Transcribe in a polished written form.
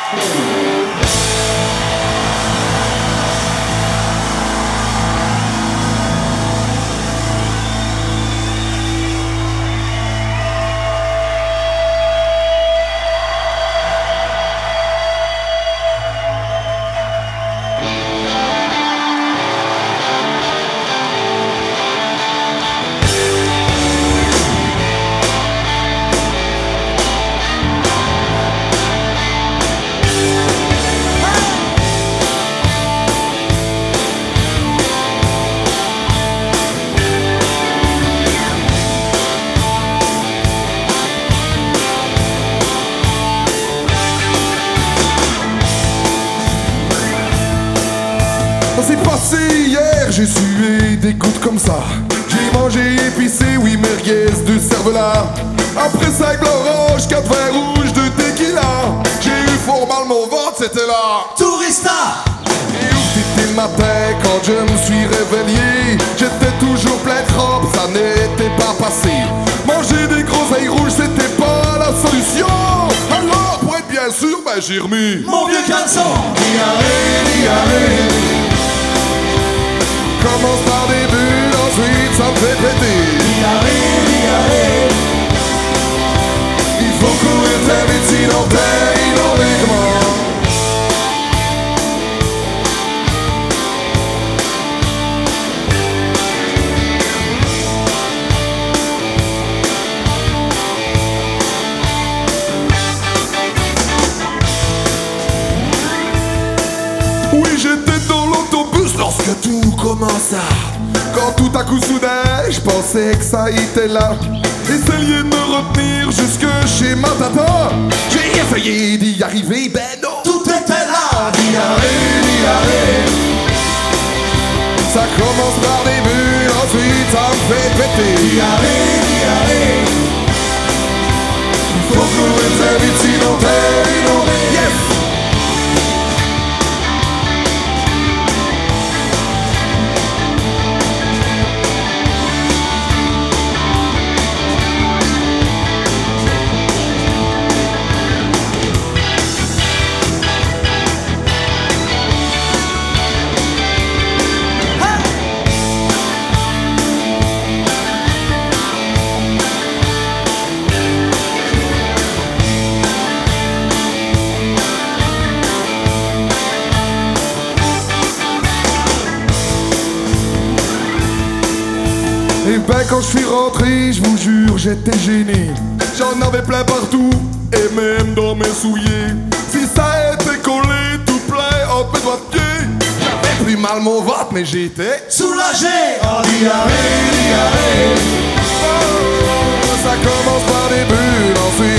C'est passé hier, j'ai sué des gouttes comme ça. J'ai mangé épicé, oui, merguez de cervelas. Après ça, avec l'orange, 4 verres rouges de tequila. J'ai eu fort mal mon ventre, c'était là Tourista. Et où c'était le matin quand je me suis réveillé? J'étais toujours plein de crampes, ça n'était pas passé. Manger des groseilles rouges, c'était pas la solution. Alors, pour être bien sûr, ben j'ai remis Mon vieux caleçon. Diarrhée. Commence par des bulles, ensuite ça me fait péter. Diarrhée. Il faut courir très vite sinon t'es inondé. Comment? Oui, j'étais dans l'autobus lorsque tout commença. Quand tout à coup soudain, je pensais que ça était là. Essayez de me retenir jusque chez ma tata. J'ai essayé d'y arriver, ben non. Tout était là. Diarrhée. Ça commence par des bulles, ensuite ça me fait péter. Diarrhée. Faut courir très vite sinon t'es inondé. Yes! Et ben quand je suis rentré, je vous jure, j'étais gêné. J'en avais plein partout, et même dans mes souliers. Si ça était collé tout plein en peu de pied, j'avais plus mal mon ventre, mais j'étais Soulagé. Oh, diarrhée. oh, ça commence par des bulles, ensuite